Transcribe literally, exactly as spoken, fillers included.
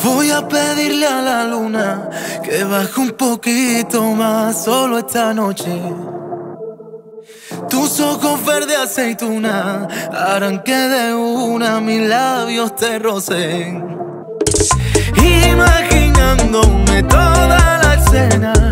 Voy a pedirle a la luna que baje un poquito más solo esta noche. Tus ojos verde aceituna harán que de una mis labios te rocen. Imaginándome toda la escena,